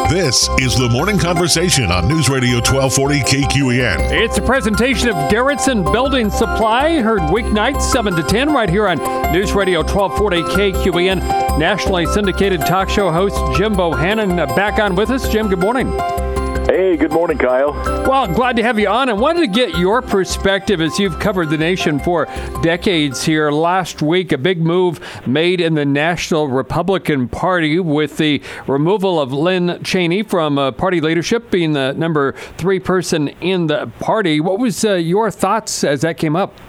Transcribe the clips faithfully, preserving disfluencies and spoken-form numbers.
This is the Morning Conversation on News Radio twelve forty K Q E N. It's a presentation of Garrettson Building Supply, heard weeknights seven to ten right here on News Radio twelve forty K Q E N. Nationally syndicated talk show host Jim Bohannon uh, back on with us. Jim, good morning. Hey, good morning, Kyle. Well, glad to have you on. I wanted to get your perspective as you've covered the nation for decades here. Last week, a big move made in the National Republican Party with the removal of Lynn Cheney from uh, party leadership, being the number three person in the party. What was uh, your thoughts as that came up?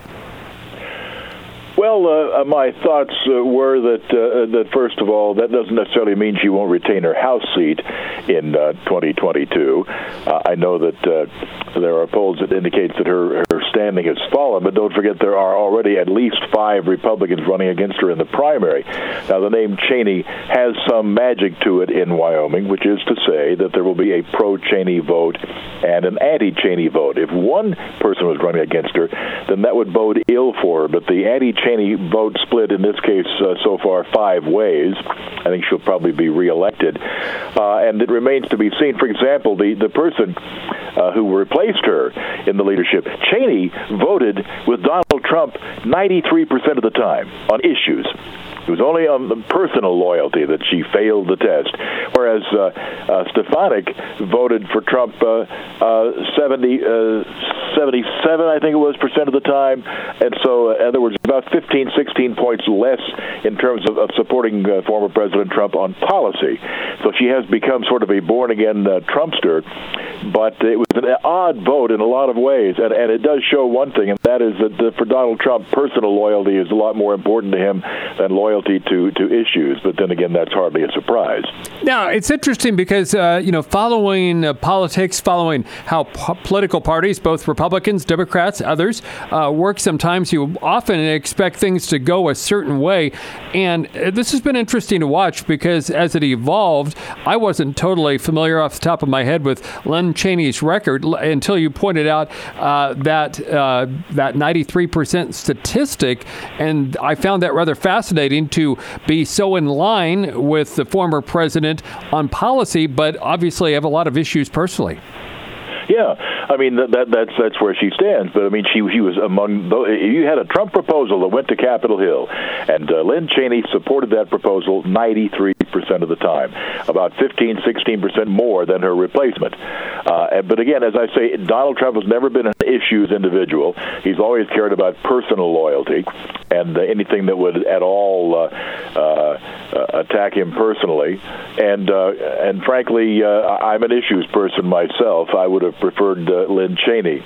Well, uh, my thoughts uh, were that, uh, that, first of all, that doesn't necessarily mean she won't retain her House seat in uh, twenty twenty-two. Uh, I know that uh, there are polls that indicate that her, her standing has fallen, but don't forget there are already at least five Republicans running against her in the primary. Now, the name Cheney has some magic to it in Wyoming, which is to say that there will be a pro-Cheney vote and an anti-Cheney vote. If one person was running against her, then that would bode ill for her, but the anti-Cheney vote split in this case uh, so far five ways. I think she'll probably be reelected. Uh, and it remains to be seen. For example, the, the person uh, who replaced her in the leadership, Cheney voted with Donald Trump ninety-three percent of the time on issues. It was only on the personal loyalty that she failed the test, whereas uh, uh, Stefanik voted for Trump uh, uh, seventy, uh, seventy-seven, I think it was, percent of the time. And so, uh, in other words, about fifteen, sixteen points less in terms of, of supporting uh, former President Trump on policy. So she has become sort of a born-again uh, Trumpster, but it was an odd vote in a lot of ways. And, and it does show one thing, and that is that uh, for Donald Trump, personal loyalty is a lot more important to him than loyalty to, to issues, but then again, that's hardly a surprise. Now, it's interesting because, uh, you know, following uh, politics, following how po- political parties, both Republicans, Democrats, others, uh, work sometimes, you often expect things to go a certain way. And uh, this has been interesting to watch because as it evolved, I wasn't totally familiar off the top of my head with Lynn Cheney's record until you pointed out uh, that uh, that ninety-three percent statistic, and I found that rather fascinating to be so in line with the former president on policy, but obviously have a lot of issues personally. Yeah, I mean that, that that's that's where she stands. But I mean, she she was among. You had a Trump proposal that went to Capitol Hill, and uh, Lynn Cheney supported that proposal ninety-three percent of the time, about fifteen, sixteen percent more than her replacement. Uh, but again, as I say, Donald Trump has never been an issues individual. He's always cared about personal loyalty, and uh, anything that would at all uh, uh, attack him personally. And uh, and frankly, uh, I'm an issues person myself. I would have preferred uh, Lynn Cheney.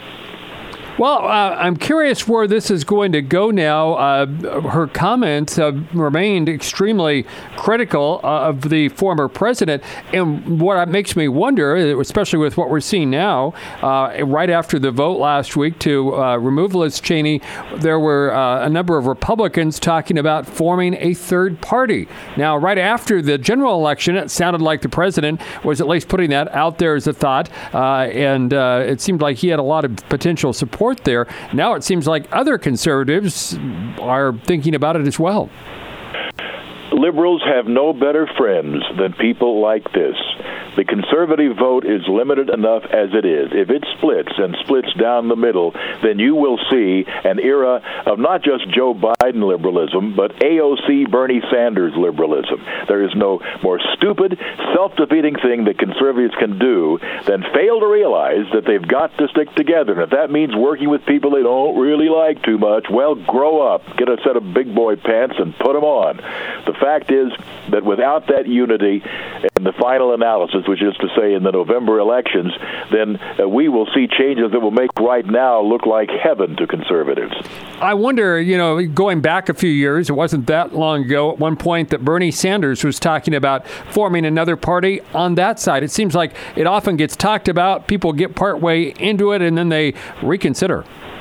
Well, uh, I'm curious where this is going to go now. Uh, her comments have remained extremely critical uh, of the former president. And what makes me wonder, especially with what we're seeing now, uh, right after the vote last week to uh, remove Liz Cheney, there were uh, a number of Republicans talking about forming a third party. Now, right after the general election, it sounded like the president was at least putting that out there as a thought. Uh, and uh, it seemed like he had a lot of potential support there. Now it seems like other conservatives are thinking about it as well. Liberals have no better friends than people like this. The conservative vote is limited enough as it is. If it splits and splits down the middle, then you will see an era of not just Joe Biden liberalism, but A O C Bernie Sanders liberalism. There is no more stupid, self-defeating thing that conservatives can do than fail to realize that they've got to stick together. And if that means working with people they don't really like too much, well, grow up, get a set of big boy pants and put them on. The fact is that without that unity in the final analysis, which is to say in the November elections, then uh, we will see changes that will make right now look like heaven to conservatives. I wonder, you know, going back a few years, it wasn't that long ago at one point that Bernie Sanders was talking about forming another party on that side. It seems like it often gets talked about, people get partway into it, and then they reconsider.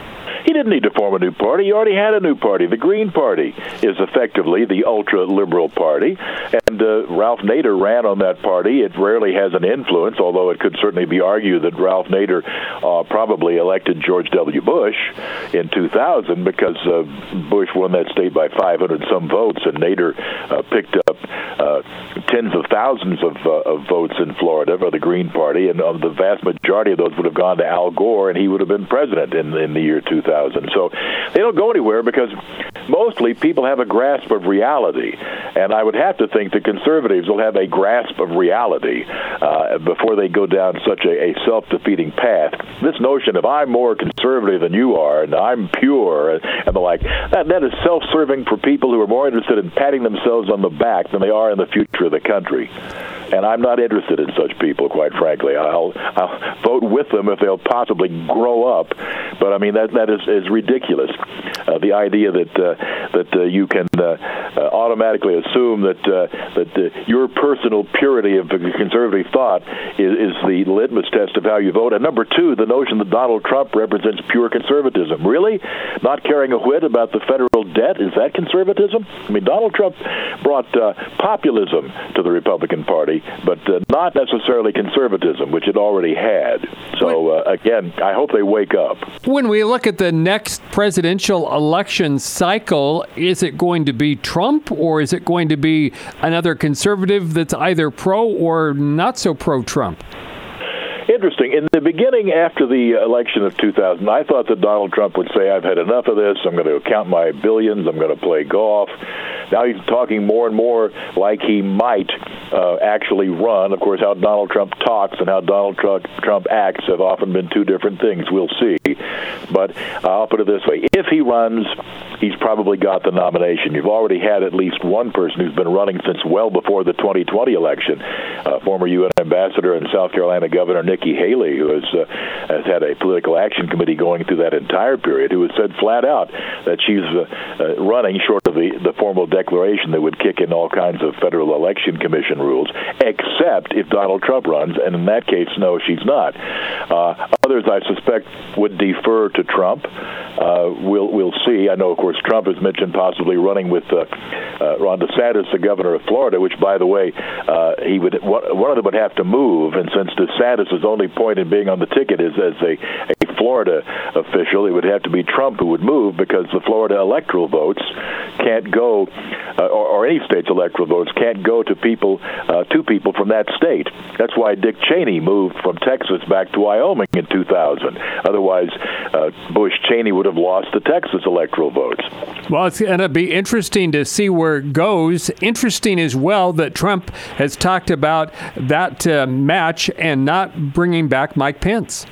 He didn't need to form a new party. He already had a new party. The Green Party is effectively the ultra-liberal party, and uh, Ralph Nader ran on that party. It rarely has an influence, although it could certainly be argued that Ralph Nader uh, probably elected George W. Bush in two thousand because uh, Bush won that state by five hundred some votes, and Nader uh, picked up uh, tens of thousands of, uh, of votes in Florida for the Green Party, and uh, the vast majority of those would have gone to Al Gore, and he would have been president in, in the year two thousand. So they don't go anywhere because mostly people have a grasp of reality, and I would have to think the conservatives will have a grasp of reality uh, before they go down such a, a self-defeating path. This notion of I'm more conservative than you are, and I'm pure, and, and the like, that, that is self-serving for people who are more interested in patting themselves on the back than they are in the future of the country. And I'm not interested in such people, quite frankly. I'll, I'll vote with them if they'll possibly grow up. But, I mean, that that is, is ridiculous. Uh, the idea that uh, that uh, you can uh, uh, automatically assume that uh, that uh, your personal purity of conservative thought is, is the litmus test of how you vote. And number two, the notion that Donald Trump represents pure conservatism. Really? Not caring a whit about the federal debt? Is that conservatism? I mean, Donald Trump brought uh, populism to the Republican Party, but uh, not necessarily conservatism, which it already had. So, uh, again, I hope they wake up. When we look at the next presidential election cycle, is it going to be Trump, or is it going to be another conservative that's either pro or not so pro-Trump? Interesting. In the beginning, after the election of two thousand, I thought that Donald Trump would say, I've had enough of this. I'm going to count my billions. I'm going to play golf. Now he's talking more and more like he might uh, actually run. Of course, how Donald Trump talks and how Donald Trump, Trump acts have often been two different things. We'll see. But uh, I'll put it this way. If he runs, he's probably got the nomination. You've already had at least one person who's been running since well before the twenty twenty election, uh, former U N ambassador and South Carolina Governor Nikki Haley, who has, uh, has had a political action committee going through that entire period, who has said flat out that she's uh, uh, running short of the, the formal declaration that would kick in all kinds of Federal Election Commission rules, except if Donald Trump runs, and in that case, no, she's not. Uh, others, I suspect, would defer to Trump. Uh, we'll we'll see. I know, of course, Trump has mentioned possibly running with uh, uh, Ron DeSantis, the governor of Florida, which, by the way, uh, he would one of them would have to move, and since DeSantis' only point in being on the ticket is as a, a Florida official, it would have to be Trump who would move because the Florida electoral votes can't go, uh, or, or any state's electoral votes can't go to people, uh, to people from that state. That's why Dick Cheney moved from Texas back to Wyoming in two thousand. Otherwise, uh, Bush-Cheney would have lost the Texas electoral votes. Well, it's going to be interesting to see where it goes. Interesting as well that Trump has talked about that uh, match and not bringing back Mike Pence.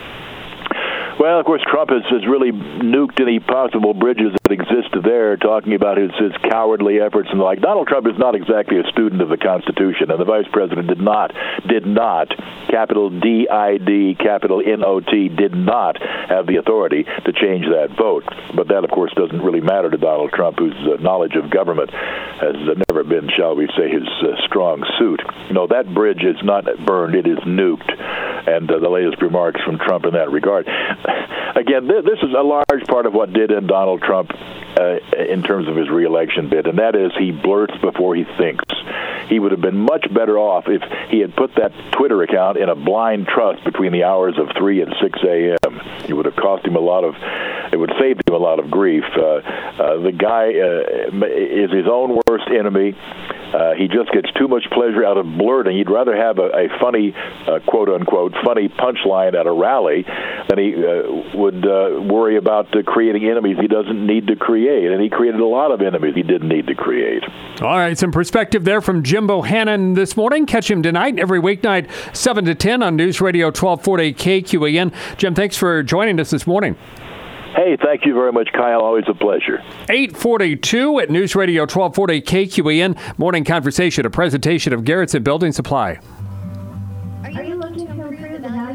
Well, of course, Trump has, has really nuked any possible bridges that exist there, talking about his, his cowardly efforts and the like. Donald Trump is not exactly a student of the Constitution, and the vice president did not, did not, capital D I D, capital N O T, did not have the authority to change that vote. But that, of course, doesn't really matter to Donald Trump, whose uh, knowledge of government has uh, never been, shall we say, his uh, strong suit. No, that bridge is not burned, it is nuked. And uh, the latest remarks from Trump in that regard. Again, th- this is a large part of what did end Donald Trump uh, in terms of his reelection bid, and that is he blurts before he thinks. He would have been much better off if he had put that Twitter account in a blind trust between the hours of three and six a.m. It would have cost him a lot of, it would save him a lot of grief. Uh, uh, the guy uh, is his own worst enemy. Uh, he just gets too much pleasure out of blurting. He'd rather have a, a funny, uh, quote-unquote, funny punchline at a rally than he uh, would uh, worry about uh, creating enemies he doesn't need to create. And he created a lot of enemies he didn't need to create. All right, some perspective there from Jim Bohannon this morning. Catch him tonight, every weeknight, seven to ten on News Radio twelve forty K Q A N. Jim, thanks for joining us this morning. Hey, thank you very much, Kyle. Always a pleasure. eight forty-two at News Radio twelve forty K Q A N. Morning Conversation, a presentation of Garrettson Building Supply.